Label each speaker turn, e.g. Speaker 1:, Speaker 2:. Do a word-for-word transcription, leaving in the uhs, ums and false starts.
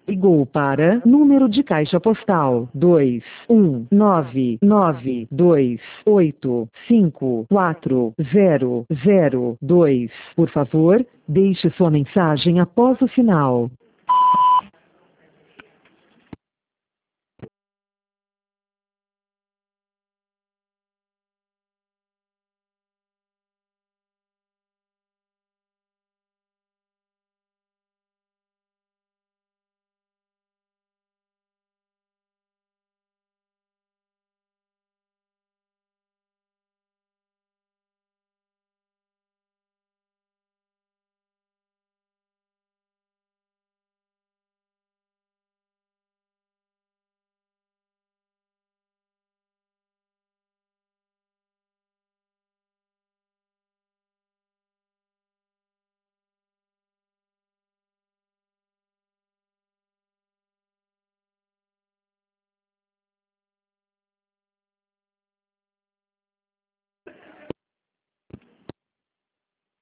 Speaker 1: Ligou para número de caixa postal dois um nove nove dois oito cinco quatro zero zero dois. Por favor, deixe sua mensagem após o sinal.